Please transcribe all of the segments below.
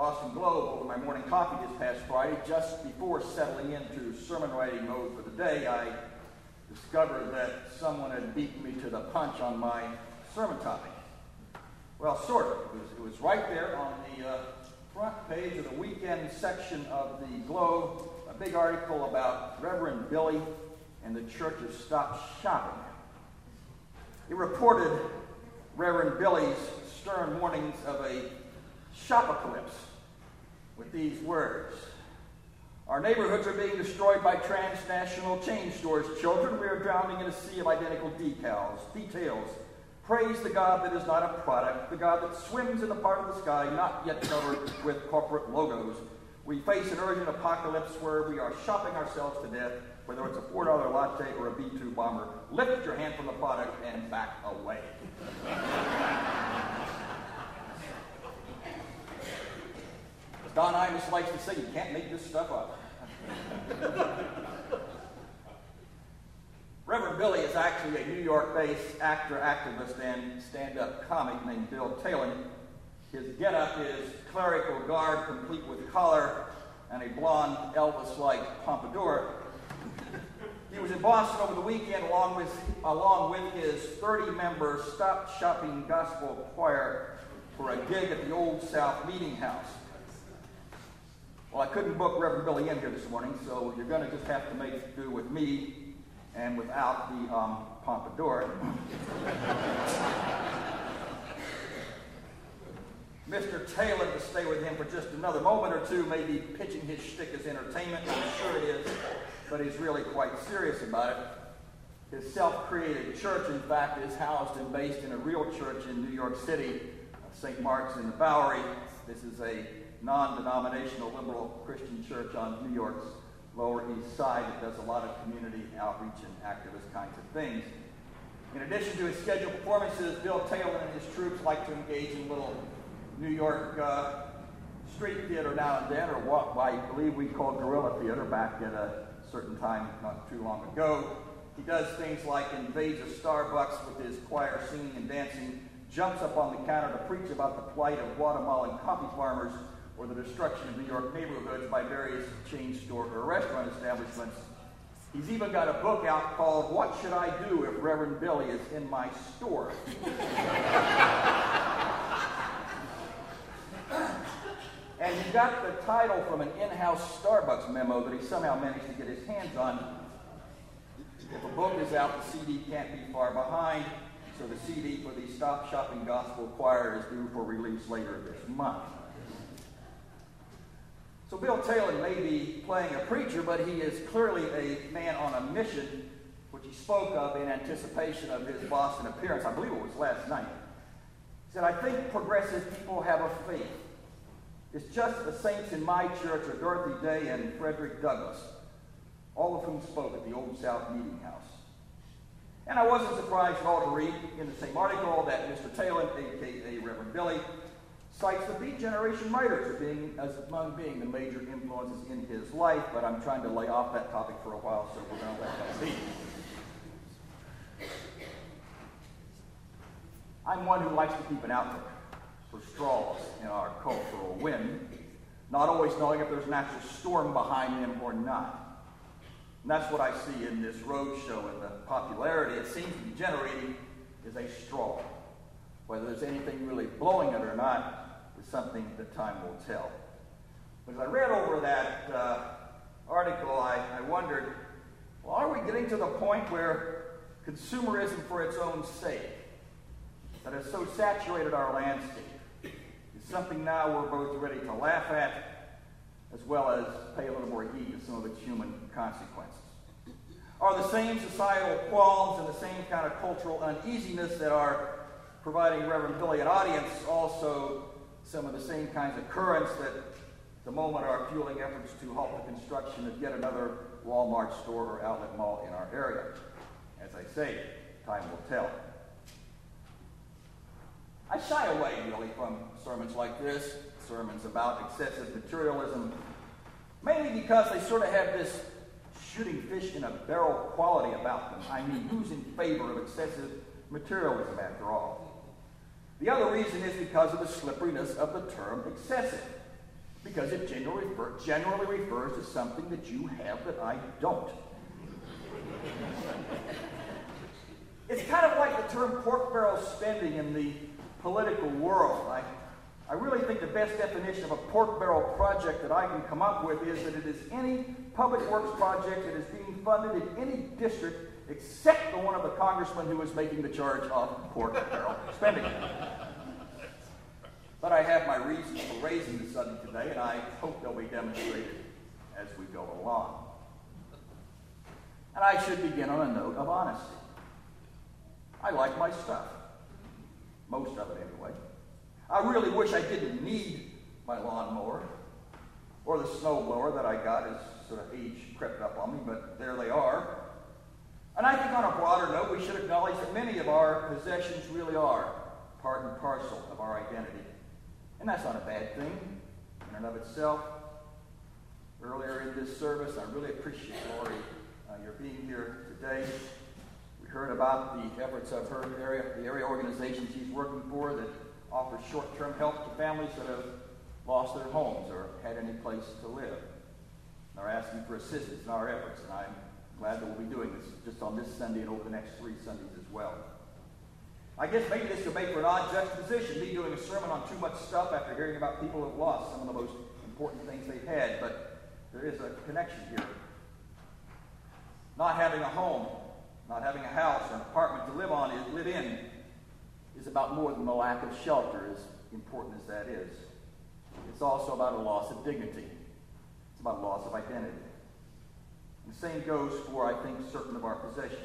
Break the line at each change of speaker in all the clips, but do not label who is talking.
Boston Globe over my morning coffee this past Friday. Just before settling into sermon writing mode for the day, I discovered that someone had beaten me to the punch on my sermon topic. Well, sort of. It was right there on the front page of the weekend section of the Globe, a big article about Reverend Billy and the church's Stop Shopping. It reported Reverend Billy's stern warnings of a shopacalypse with these words: "Our neighborhoods are being destroyed by transnational chain stores. Children, we are drowning in a sea of identical details. Praise the God that is not a product, the God that swims in the part of the sky not yet covered with corporate logos. We face an urgent apocalypse where we are shopping ourselves to death, whether it's a $4 latte or a B-2 bomber. Lift your hand from the product and back away." As Don Imus likes to say, you can't make this stuff up. Reverend Billy is actually a New York-based actor, activist, and stand-up comic named Bill Taylor. His get-up is clerical garb complete with collar and a blonde Elvis-like pompadour. He was in Boston over the weekend along with his 30-member Stop Shopping Gospel Choir for a gig at the Old South Meeting House. Well, I couldn't book Reverend Billy in here this morning, so you're going to just have to make do with me and without the pompadour. Mr. Taylor, to stay with him for just another moment or two, may be pitching his shtick as entertainment. I'm sure it is, but he's really quite serious about it. His self-created church, in fact, is housed and based in a real church in New York City, St. Mark's in the Bowery. This is a non-denominational liberal Christian church on New York's Lower East Side that does a lot of community outreach and activist kinds of things. In addition to his scheduled performances, Bill Taylor and his troops like to engage in little New York street theater now and then, or what I believe we called guerrilla theater back at a certain time not too long ago. He does things like invades a Starbucks with his choir singing and dancing, jumps up on the counter to preach about the plight of Guatemalan coffee farmers or the destruction of New York neighborhoods by various chain store or restaurant establishments. He's even got a book out called "What Should I Do If Reverend Billy Is in My Store?" And he got the title from an in-house Starbucks memo that he somehow managed to get his hands on. If a book is out, the CD can't be far behind, so the CD for the Stop Shopping Gospel Choir is due for release later this month. So Bill Taylor may be playing a preacher, but he is clearly a man on a mission, which he spoke of in anticipation of his Boston appearance. I believe it was last night. He said, "I think progressive people have a faith. It's just the saints in my church are Dorothy Day and Frederick Douglass, all of whom spoke at the Old South Meeting House." And I wasn't surprised at all to read in the same article that Mr. Taylor, a.k.a. Reverend Billy, cites the Beat Generation writers as among being the major influences in his life, but I'm trying to lay off that topic for a while, so we're going to let that be. I'm one who likes to keep an outlook for straws in our cultural wind, not always knowing if there's an actual storm behind them or not. And that's what I see in this roadshow, and the popularity it seems to be generating is a straw. Whether there's anything really blowing it or not is something that time will tell. But as I read over that article, I wondered, well, are we getting to the point where consumerism for its own sake, that has so saturated our landscape, is something now we're both ready to laugh at, as well as pay a little more heed to some of its human consequences? Are the same societal qualms and the same kind of cultural uneasiness that are providing Reverend Billy an audience also some of the same kinds of currents that at the moment are fueling efforts to halt the construction of yet another Walmart store or outlet mall in our area? As I say, time will tell. I shy away, really, from sermons like this, sermons about excessive materialism, mainly because they sort of have this shooting fish in a barrel quality about them. I mean, who's in favor of excessive materialism, after all? The other reason is because of the slipperiness of the term excessive. because it generally refers to something that you have that I don't. It's kind of like the term pork barrel spending in the political world. I really think the best definition of a pork barrel project that I can come up with is that it is any public works project that is being funded in any district except the one of the congressman who is making the charge of pork barrel spending. But I have my reasons for raising the subject today, and I hope they'll be demonstrated as we go along. And I should begin on a note of honesty. I like my stuff. Most of it, anyway. I really wish I didn't need my lawnmower or the snowblower that I got as sort of age crept up on me, but there they are. And I think on a broader note, we should acknowledge that many of our possessions really are part and parcel of our identity. And that's not a bad thing in and of itself. Earlier in this service, I really appreciate, Lori, your being here today. We heard about the efforts of the area organization she's working for that offers short-term help to families that have lost their homes or had any place to live. They're asking for assistance in our efforts, and I'm glad that we'll be doing this just on this Sunday and over the next 3 Sundays as well. I guess maybe this could make for an odd juxtaposition, me doing a sermon on too much stuff after hearing about people who have lost some of the most important things they've had, but there is a connection here. Not having a home, not having a house or an apartment to live in is about more than the lack of shelter, as important as that is. It's also about a loss of dignity. It's about a loss of identity. And the same goes for, I think, certain of our possessions.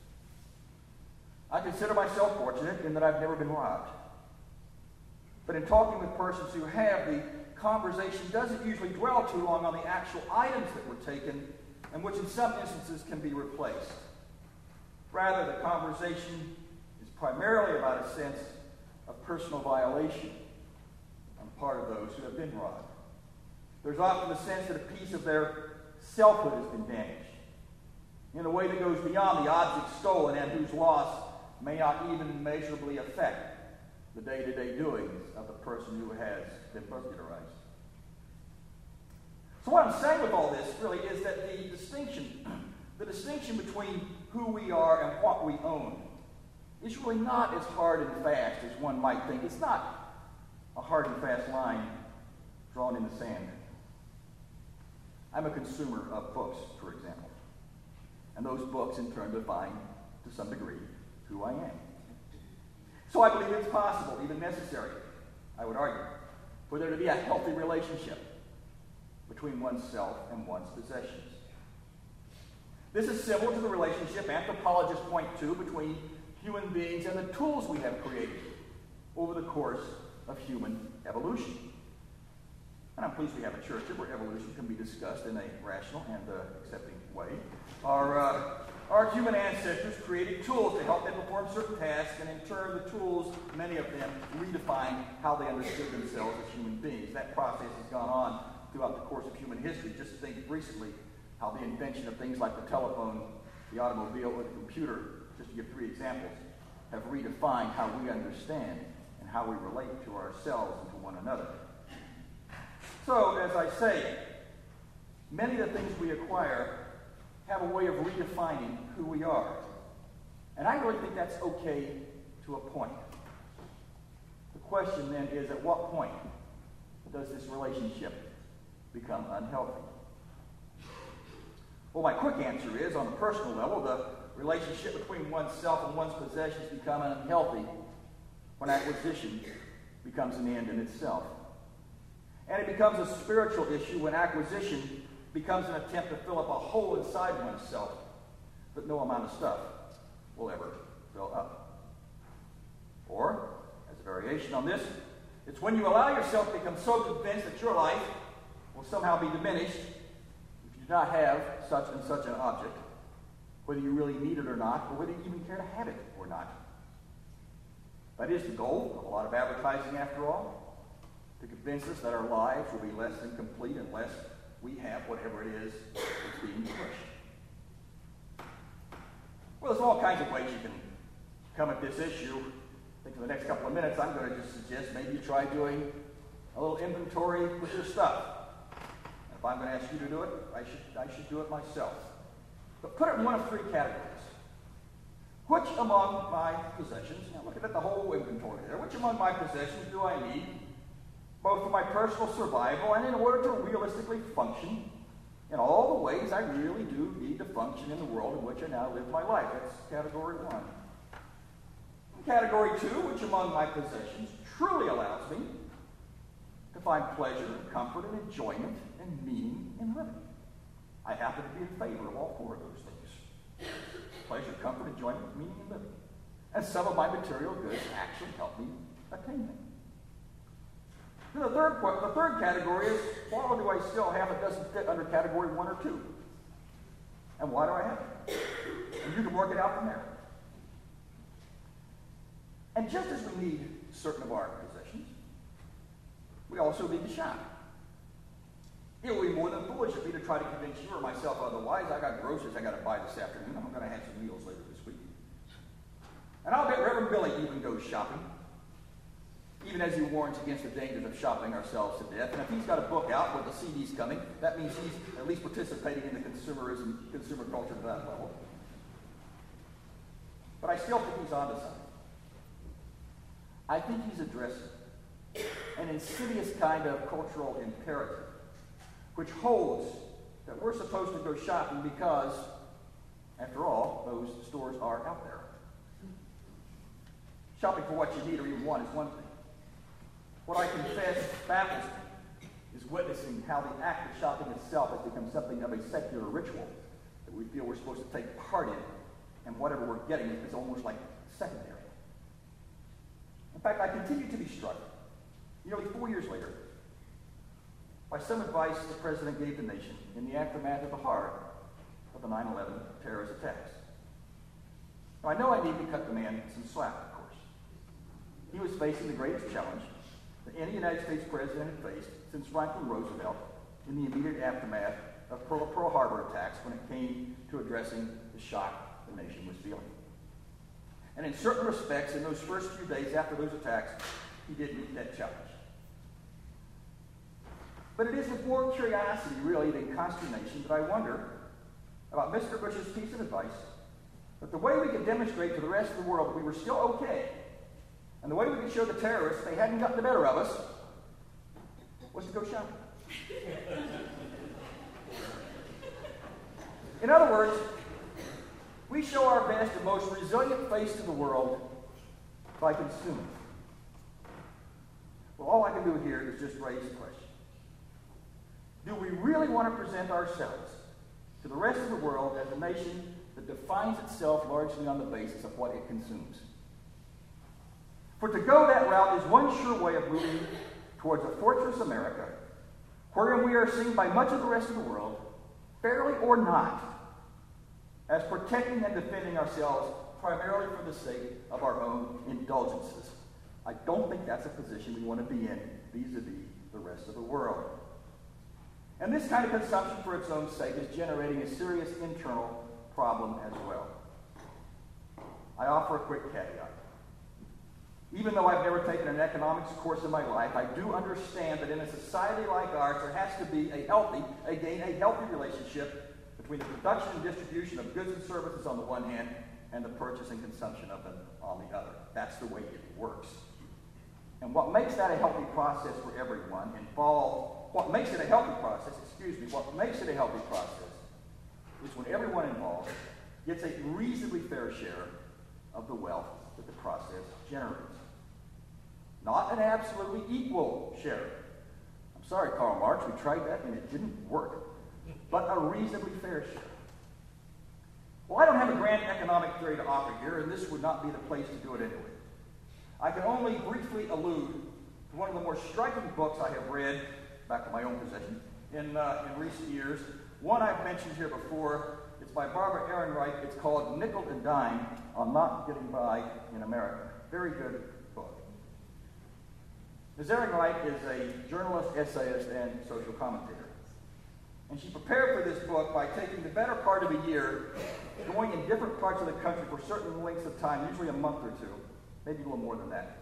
I consider myself fortunate in that I've never been robbed. But in talking with persons who have, the conversation doesn't usually dwell too long on the actual items that were taken, and which in some instances can be replaced. Rather, the conversation is primarily about a sense of personal violation on the part of those who have been robbed. There's often the sense that a piece of their selfhood has been damaged in a way that goes beyond the object stolen and whose loss may not even measurably affect the day-to-day doings of the person who has been burglarized. So what I'm saying with all this really is that the distinction between who we are and what we own is really not as hard and fast as one might think. It's not a hard and fast line drawn in the sand. I'm a consumer of books, for example. And those books, in turn, define, to some degree, who I am. So I believe it's possible, even necessary, I would argue, for there to be a healthy relationship between oneself and one's possessions. This is similar to the relationship anthropologists point to between human beings and the tools we have created over the course of human evolution. And I'm pleased we have a church here where evolution can be discussed in a rational and accepting way. Our human ancestors created tools to help them perform certain tasks, and in turn the tools, many of them, redefined how they understood themselves as human beings. That process has gone on throughout the course of human history. Just think recently how the invention of things like the telephone, the automobile, or the computer, just to give 3 examples, have redefined how we understand and how we relate to ourselves and to one another. So, as I say, many of the things we acquire have a way of redefining who we are. And I really think that's okay to a point. The question then is, at what point does this relationship become unhealthy? Well, my quick answer is, on the personal level, the relationship between oneself and one's possessions become unhealthy when acquisition becomes an end in itself. And it becomes a spiritual issue when acquisition becomes an attempt to fill up a hole inside oneself that no amount of stuff will ever fill up. Or, as a variation on this, it's when you allow yourself to become so convinced that your life will somehow be diminished if you do not have such and such an object, whether you really need it or not, or whether you even care to have it or not. That is the goal of a lot of advertising, after all, to convince us that our lives will be less than complete unless we have whatever it is that's being pushed. Well, there's all kinds of ways you can come at this issue. I think for the next couple of minutes, I'm going to just suggest maybe you try doing a little inventory with your stuff. If I'm going to ask you to do it, I should do it myself. But put it in one of three categories. Which among my possessions, now looking at the whole inventory there, which among my possessions do I need, both for my personal survival and in order to realistically function in all the ways I really do need to function in the world in which I now live my life? That's category one. Category two, which among my possessions truly allows me to find pleasure and comfort and enjoyment and meaning in living. I happen to be in favor of all four of those things. Pleasure, comfort, enjoyment, meaning in living. And some of my material goods actually help me attain them. Then the third category is, why do I still have it doesn't fit under category one or two? And why do I have it? And you can work it out from there. And just as we need certain of our possessions, we also need to shop. It will be more than foolish of me to try to convince you or myself otherwise. I got groceries I got to buy this afternoon. I'm going to have some meals later this week. And I'll bet Reverend Billy even goes shopping, even as he warns against the dangers of shopping ourselves to death. And if he's got a book out with the CDs coming, that means he's at least participating in the consumer culture to that level. But I still think he's onto something. I think he's addressing an insidious kind of cultural imperative, which holds that we're supposed to go shopping because, after all, those stores are out there. Shopping for what you need or even want is one thing. What I confess baffles me is witnessing how the act of shopping itself has become something of a secular ritual that we feel we're supposed to take part in, and whatever we're getting is almost like secondary. In fact, I continue to be struck, nearly 4 years later, by some advice the President gave the nation in the aftermath of the horror of the 9/11 terrorist attacks. Now, I know I need to cut the man some slack, of course. He was facing the greatest challenge that any United States president had faced since Franklin Roosevelt in the immediate aftermath of Pearl Harbor attacks when it came to addressing the shock the nation was feeling. And in certain respects, in those first few days after those attacks, he did meet that challenge. But it is with more curiosity, really, than consternation that I wonder about Mr. Bush's piece of advice that the way we could demonstrate to the rest of the world that we were still okay, and the way we could show the terrorists they hadn't gotten the better of us, was to go shopping. In other words, we show our best and most resilient face to the world by consuming. Well, all I can do here is just raise the question. Do we really want to present ourselves to the rest of the world as a nation that defines itself largely on the basis of what it consumes? For to go that route is one sure way of moving towards a fortress America, wherein we are seen by much of the rest of the world, fairly or not, as protecting and defending ourselves primarily for the sake of our own indulgences. I don't think that's a position we want to be in vis-a-vis the rest of the world. And this kind of consumption for its own sake is generating a serious internal problem as well. I offer a quick caveat. Even though I've never taken an economics course in my life, I do understand that in a society like ours, there has to be a healthy relationship between the production and distribution of goods and services on the one hand and the purchase and consumption of them on the other. That's the way it works. And what makes that a healthy process for everyone what makes it a healthy process is when everyone involved gets a reasonably fair share of the wealth that the process generates. Not an absolutely equal share. I'm sorry, Karl Marx, we tried that and it didn't work. But a reasonably fair share. Well, I don't have a grand economic theory to offer here, and this would not be the place to do it anyway. I can only briefly allude to one of the more striking books I have read, back to my own possession, in recent years. One I've mentioned here before. It's by Barbara Ehrenreich. It's called Nickel and Dime on Not Getting By in America. Very good book. Ms. Ehrenreich is a journalist, essayist, and social commentator. And she prepared for this book by taking the better part of a year, going in different parts of the country for certain lengths of time, usually a month or two, maybe a little more than that,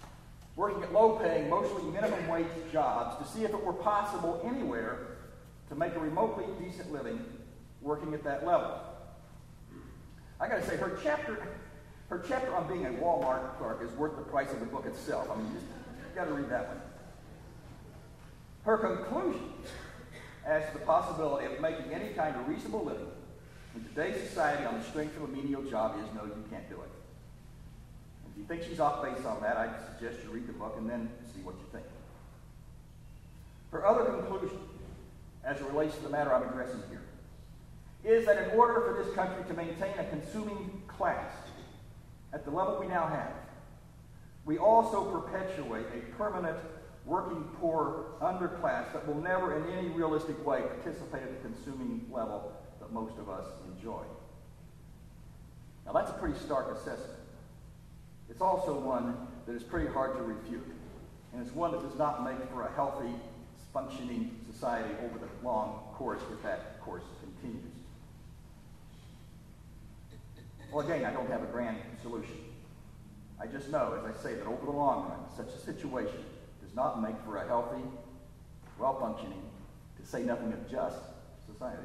working at low-paying, mostly minimum wage jobs to see if it were possible anywhere to make a remotely decent living working at that level. I got to say, her chapter on being a Walmart clerk is worth the price of the book itself. I mean, you got to read that one. Her conclusion as to the possibility of making any kind of reasonable living in today's society on the strength of a menial job is no, you can't do it. If you think she's off base on that, I'd suggest you read the book and then see what you think. Her other conclusion, as it relates to the matter I'm addressing here, is that in order for this country to maintain a consuming class at the level we now have, we also perpetuate a permanent working poor underclass that will never in any realistic way participate at the consuming level that most of us enjoy. Now that's a pretty stark assessment. It's also one that is pretty hard to refute, and it's one that does not make for a healthy, functioning society over the long course if that course continues. Well, again, I don't have a grand solution. I just know, as I say, that over the long run, such a situation does not make for a healthy, well-functioning, to say nothing of just, society.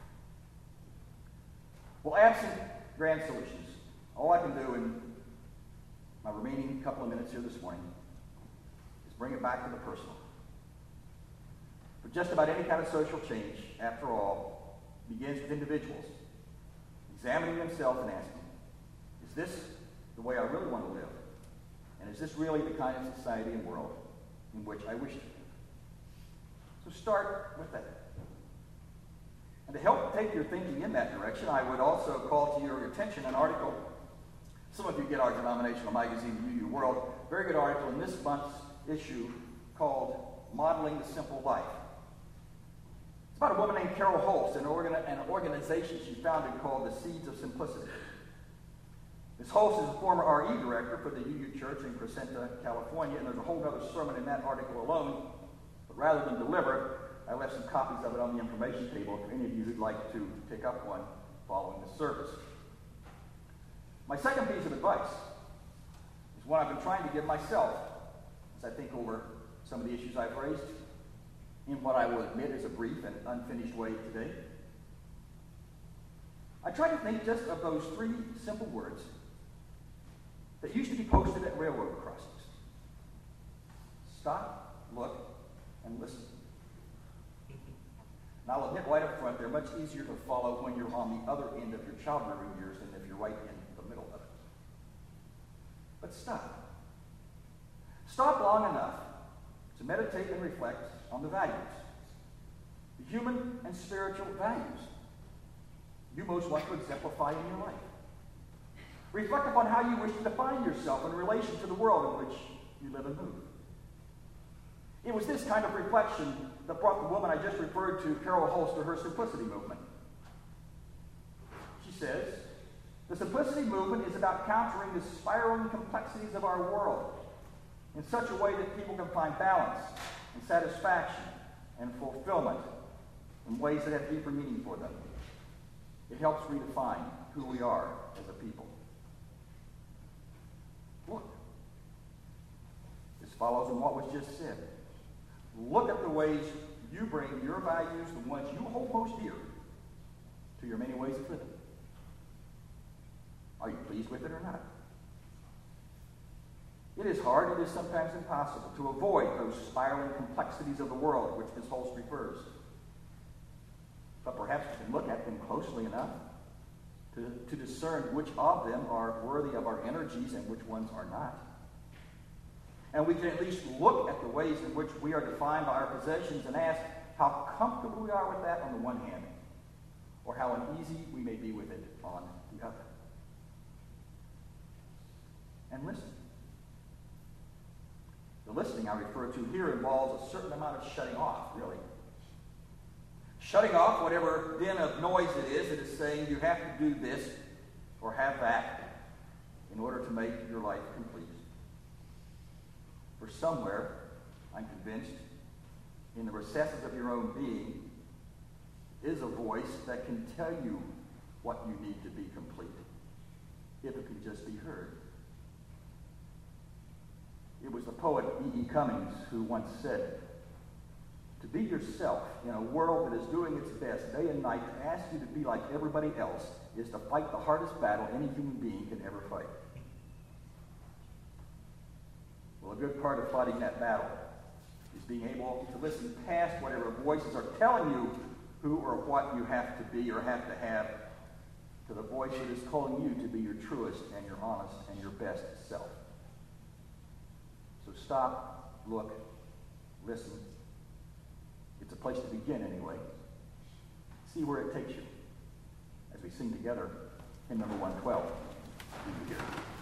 Well, absent grand solutions, all I can do in my remaining couple of minutes here this morning is bring it back to the personal. For just about any kind of social change, after all, begins with individuals examining themselves and asking, is this the way I really want to live? And is this really the kind of society and world in which I wish to live? So start with that. And to help take your thinking in that direction, I would also call to your attention an article. Some of you get our denominational magazine, UU World. Very good article in this month's issue called Modeling the Simple Life. It's about a woman named Carol Holst and an organization she founded called the Seeds of Simplicity. Ms. Holst is a former RE director for the UU Church in Crescenta, California, and there's a whole other sermon in that article alone. But rather than deliver it, I left some copies of it on the information table for any of you who'd like to pick up one following the service. My second piece of advice is one I've been trying to give myself as I think over some of the issues I've raised in what I will admit is a brief and unfinished way today. I try to think just of those three simple words that used to be posted at railroad crossings. Stop, look, and listen. And I'll admit right up front, they're much easier to follow when you're on the other end of your child-rearing years than if you're right in the middle of it. But stop. Stop long enough to meditate and reflect on the values, the human and spiritual values you most want to exemplify in your life. Reflect upon how you wish to define yourself in relation to the world in which you live and move. It was this kind of reflection that brought the woman I just referred to, Carol Holst, to her simplicity movement. She says, the simplicity movement is about countering the spiraling complexities of our world in such a way that people can find balance and satisfaction and fulfillment in ways that have deeper meaning for them. It helps redefine who we are as a people. Look. This follows on what was just said. Look at the ways you bring your values, the ones you hold most dear, to your many ways of living. Are you pleased with it or not? It is hard, it is sometimes impossible to avoid those spiraling complexities of the world to which Ms. Holst refers. But perhaps we can look at them closely enough to discern which of them are worthy of our energies and which ones are not. And we can at least look at the ways in which we are defined by our possessions and ask how comfortable we are with that on the one hand, or how uneasy we may be with it on the other. And listen. The listening I refer to here involves a certain amount of shutting off, really. Shutting off whatever din of noise it is that is saying you have to do this or have that in order to make your life complete. For somewhere, I'm convinced, in the recesses of your own being, is a voice that can tell you what you need to be complete, if it can just be heard. It was the poet E.E. Cummings who once said, to To be yourself in a world that is doing its best day and night to ask you to be like everybody else is to fight the hardest battle any human being can ever fight. Well, a good part of fighting that battle is being able to listen past whatever voices are telling you who or what you have to be or have to have, to the voice that is calling you to be your truest and your honest and your best self. So stop, look, listen. It's a place to begin anyway. See where it takes you as we sing together hymn number 112. See you here.